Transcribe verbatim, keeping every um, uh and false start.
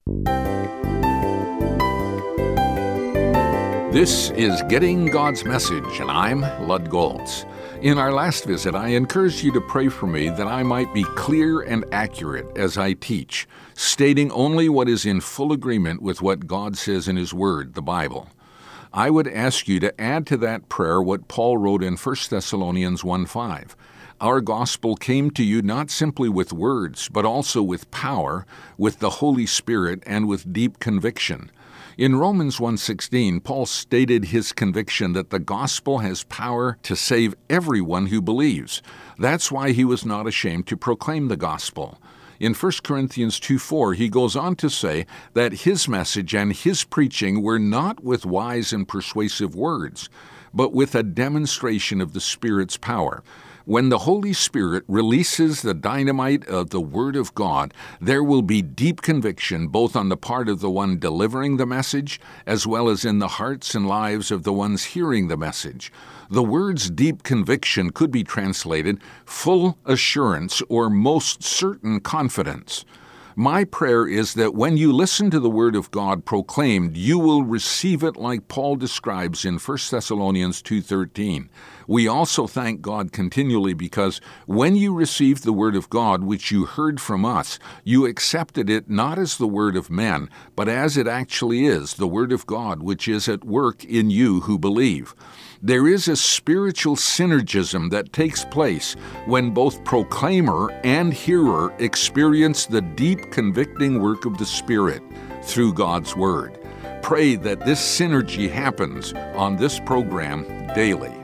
This is Getting God's Message, and I'm Lud Goltz. In our last visit, I encouraged you to pray for me that I might be clear and accurate as I teach, stating only what is in full agreement with what God says in His Word, the Bible. I would ask you to add to that prayer what Paul wrote in First Thessalonians one five. Our gospel came to you not simply with words, but also with power, with the Holy Spirit, and with deep conviction. In Romans one sixteen, Paul stated his conviction that the gospel has power to save everyone who believes. That's why he was not ashamed to proclaim the gospel. In First Corinthians two four, he goes on to say that his message and his preaching were not with wise and persuasive words, but with a demonstration of the Spirit's power. When the Holy Spirit releases the dynamite of the Word of God, there will be deep conviction both on the part of the one delivering the message as well as in the hearts and lives of the ones hearing the message. The words deep conviction could be translated full assurance or most certain confidence. My prayer is that when you listen to the Word of God proclaimed, you will receive it like Paul describes in First Thessalonians two thirteen. We also thank God continually because when you received the Word of God which you heard from us, you accepted it not as the word of men, but as it actually is, the Word of God which is at work in you who believe. There is a spiritual synergism that takes place when both proclaimer and hearer experience the deep convicting work of the Spirit through God's Word. Pray that this synergy happens on this program daily.